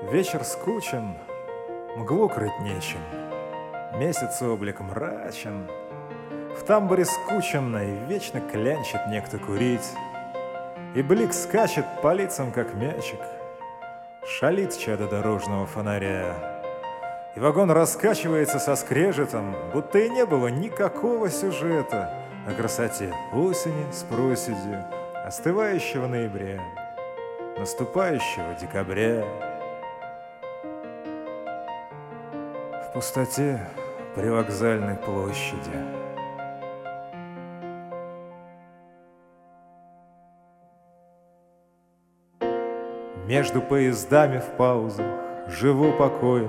Вечер скучен, мглу крыть нечем, месяц облик мрачен. В тамбуре скученной вечно клянчит некто курить, и блик скачет по лицам, как мячик, шалит чадо дорожного фонаря. И вагон раскачивается со скрежетом, будто и не было никакого сюжета о красоте осени с проседью, остывающего ноября, наступающего декабря. В пустоте привокзальной площади между поездами в паузах живу покоем,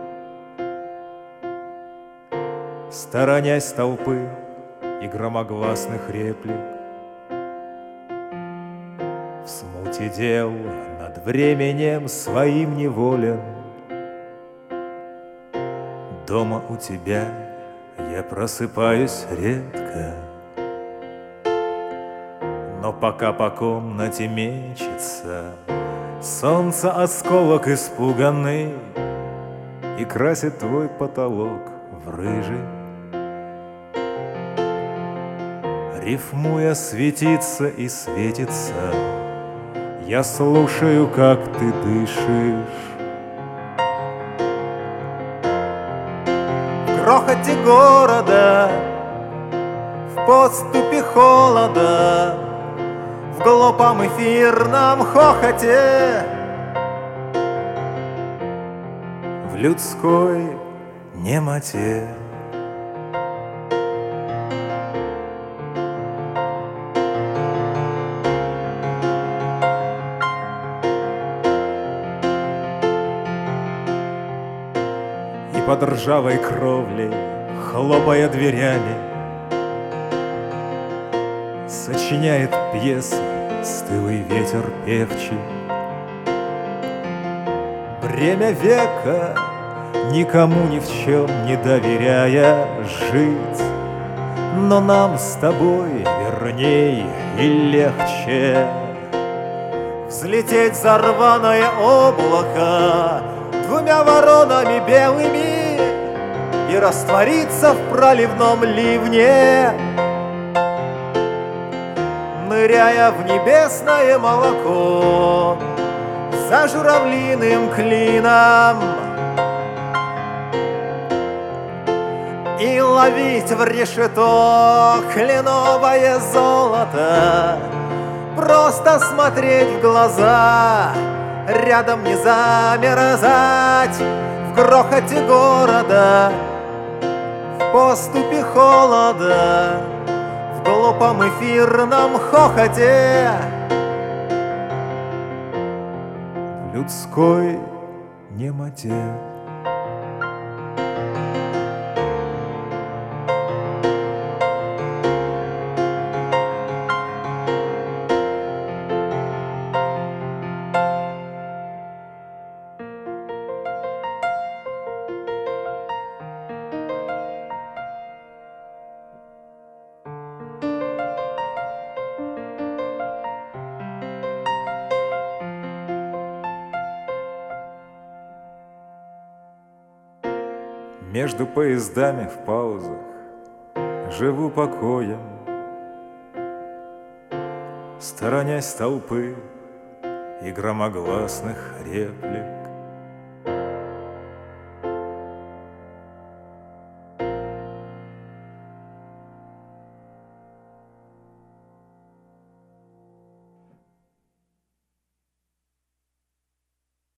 сторонясь толпы и громогласных реплик. В смуте дел над временем своим неволен. Дома у тебя я просыпаюсь редко, но пока по комнате мечется солнце осколок испуганный и красит твой потолок в рыжий. Рифмуя светится и светится, я слушаю, как ты дышишь. В грохоте города, в подступе холода, в глупом эфирном хохоте, в людской немоте. И под ржавой кровлей, хлопая дверями, сочиняет пьесы стылый ветер певчий. Бремя века, никому ни в чем не доверяя жить, но нам с тобой верней и легче взлететь за рваное облако двумя воронами белыми и раствориться в проливном ливне, ныряя в небесное молоко за журавлиным клином, и ловить в решето кленовое золото, просто смотреть в глаза, рядом не замерзать в грохоте города, в поступе холода, в глупом эфирном хохоте, в людской немоте. Между поездами в паузах живу покоем, сторонясь толпы и громогласных реплик.